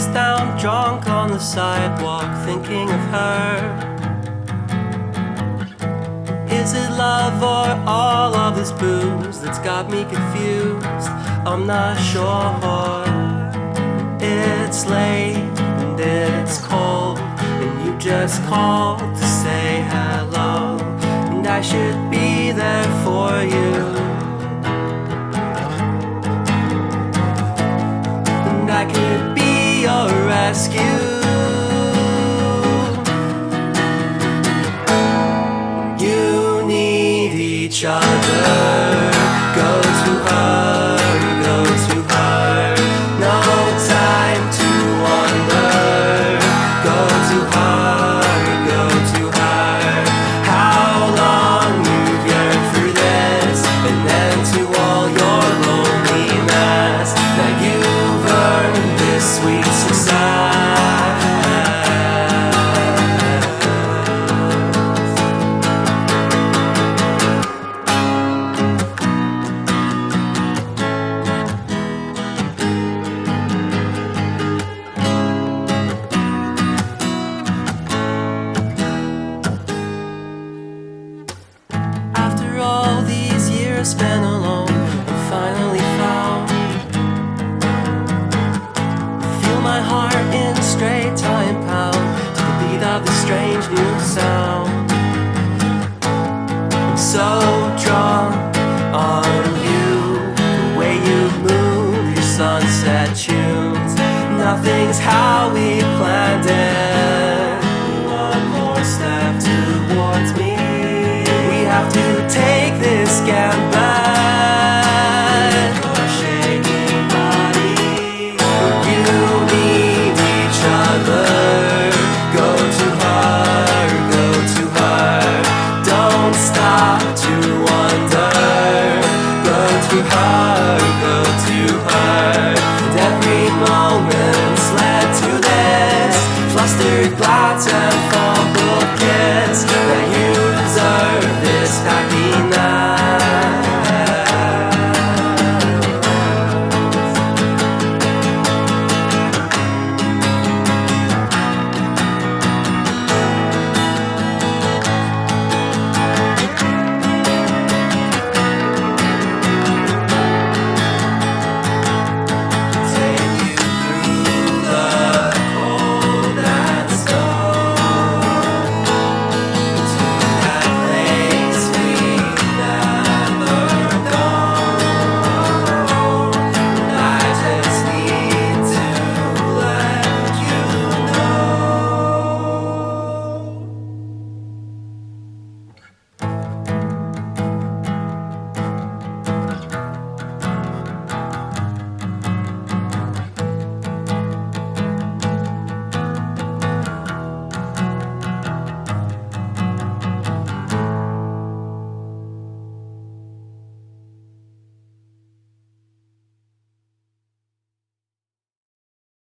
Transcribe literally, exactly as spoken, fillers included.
down drunk on the sidewalk, thinking of her. Is it love or all of this booze that's got me confused? I'm not sure. It's late and it's cold, and you just called to say hello, and I should be there for you, and I could be your rescue. You need each other. Go to her, go to her. No time to wonder. Go to her, go to her. How long you've yearned for this, and then to all your loneliness. Now you've earned this sweet success. After all these years spent alone, I'm finally found. Feel my heart in straight time pound to the beat of this strange new sound. I'm so drawn on you, the way you move your sunset tunes. Nothing's how we